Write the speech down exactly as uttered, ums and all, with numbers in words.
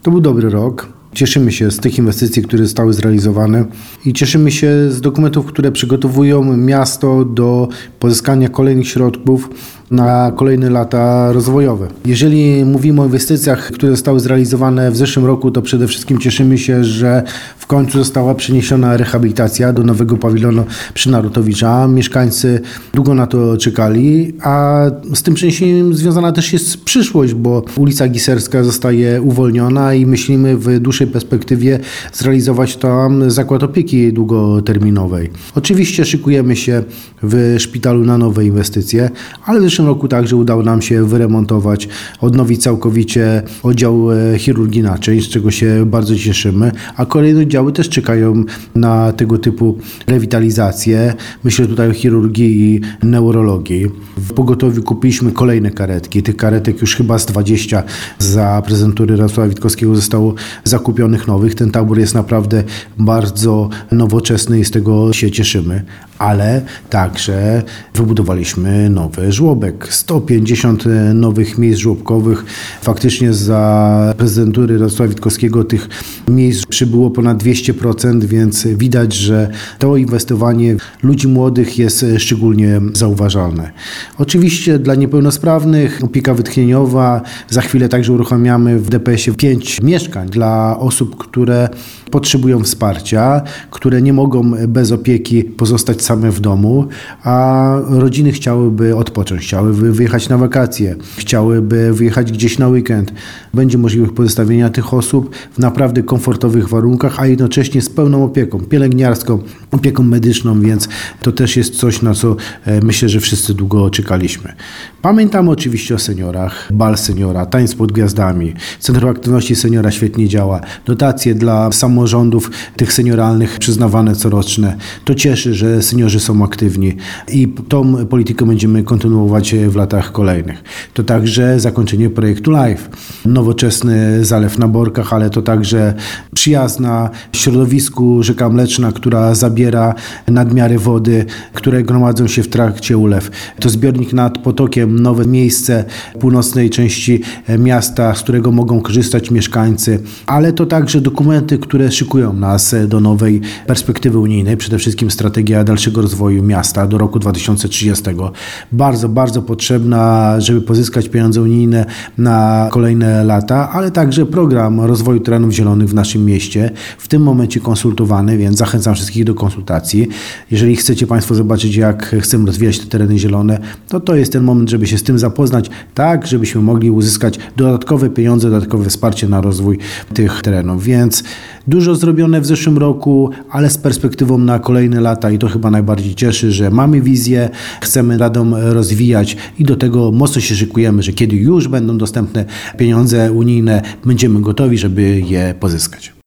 To był dobry rok. Cieszymy się z tych inwestycji, które zostały zrealizowane i cieszymy się z dokumentów, które przygotowują miasto do pozyskania kolejnych środków na kolejne lata rozwojowe. Jeżeli mówimy o inwestycjach, które zostały zrealizowane w zeszłym roku, to przede wszystkim cieszymy się, że w końcu została przeniesiona rehabilitacja do nowego pawilonu przy Narutowicza. Mieszkańcy długo na to czekali, a z tym przeniesieniem związana też jest przyszłość, bo ulica Giserska zostaje uwolniona i myślimy w dłuższej perspektywie zrealizować tam zakład opieki długoterminowej. Oczywiście szykujemy się w szpitalu na nowe inwestycje, ale w zeszłym roku także udało nam się wyremontować, odnowić całkowicie oddział chirurgii naczyń, z czego się bardzo cieszymy, a kolejne oddziały też czekają na tego typu rewitalizację. Myślę tutaj o chirurgii i neurologii. W pogotowiu kupiliśmy kolejne karetki. Tych karetek już chyba z dwadzieścia za prezentury Radosława Witkowskiego zostało zakupionych nowych. Ten tabor jest naprawdę bardzo nowoczesny i z tego się cieszymy. Ale także wybudowaliśmy nowy żłobek. sto pięćdziesiąt nowych miejsc żłobkowych. Faktycznie za prezydentury Radosława Witkowskiego tych miejsc przybyło ponad dwieście procent, więc widać, że to inwestowanie w ludzi młodych jest szczególnie zauważalne. Oczywiście dla niepełnosprawnych opieka wytchnieniowa. Za chwilę także uruchamiamy w D P S ie pięć mieszkań dla osób, które potrzebują wsparcia, które nie mogą bez opieki pozostać same w domu, a rodziny chciałyby odpocząć, chciałyby wyjechać na wakacje, chciałyby wyjechać gdzieś na weekend. Będzie możliwość pozostawienia tych osób w naprawdę komfortowych warunkach, a jednocześnie z pełną opieką pielęgniarską, opieką medyczną, więc to też jest coś, na co myślę, że wszyscy długo czekaliśmy. Pamiętamy oczywiście o seniorach, bal seniora, tańc pod gwiazdami, Centrum Aktywności Seniora świetnie działa, dotacje dla samorządów tych senioralnych przyznawane coroczne. To cieszy, że seniorzy są aktywni i tą politykę będziemy kontynuować w latach kolejnych. To także zakończenie projektu LIFE. Nowoczesny zalew na Borkach, ale to także przyjazna środowisku rzeka Mleczna, która zabiera nadmiary wody, które gromadzą się w trakcie ulew. To zbiornik nad potokiem, nowe miejsce w północnej części miasta, z którego mogą korzystać mieszkańcy, ale to także dokumenty, które szykują nas do nowej perspektywy unijnej, przede wszystkim strategia dalszego rozwoju miasta do roku dwa tysiące trzydziestego. Bardzo, bardzo potrzebna, żeby pozyskać pieniądze unijne na kolejne lata, ale także program rozwoju terenów zielonych w naszym mieście, w tym momencie konsultowany, więc zachęcam wszystkich do konsultacji. Jeżeli chcecie Państwo zobaczyć, jak chcemy rozwijać te tereny zielone, to to jest ten moment, żeby się z tym zapoznać, tak, żebyśmy mogli uzyskać dodatkowe pieniądze, dodatkowe wsparcie na rozwój tych terenów. Więc dużo zrobione w zeszłym roku, ale z perspektywą na kolejne lata i to chyba najbardziej cieszy, że mamy wizję, chcemy Radom rozwijać i do tego mocno się szykujemy, że kiedy już będą dostępne pieniądze unijne, będziemy gotowi, żeby je pozyskać.